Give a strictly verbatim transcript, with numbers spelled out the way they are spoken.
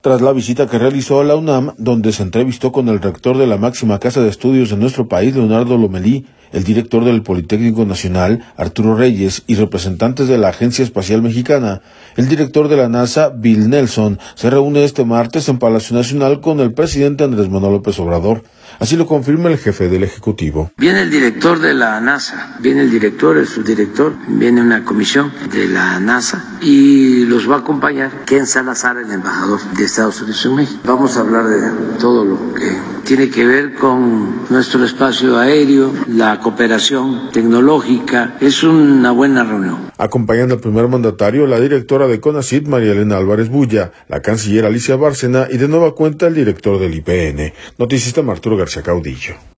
Tras la visita que realizó a la UNAM, donde se entrevistó con el rector de la máxima casa de estudios de nuestro país, Leonardo Lomelí, el director del Politécnico Nacional, Arturo Reyes, y representantes de la Agencia Espacial Mexicana, el director de la NASA, Bill Nelson, se reúne este martes en Palacio Nacional con el presidente Andrés Manuel López Obrador. Así lo confirma el jefe del Ejecutivo. Viene el director de la NASA, viene el director, el subdirector, viene una comisión de la NASA y los va a acompañar Ken Salazar, el embajador de Estados Unidos en México. Vamos a hablar de todo lo que tiene que ver con nuestro espacio aéreo, la cooperación tecnológica. Es una buena reunión. Acompañando al primer mandatario, la directora de CONACYT, María Elena Álvarez Bulla, la canciller Alicia Bárcena y de nueva cuenta el director del I P N. Noticista Arturo García Caudillo.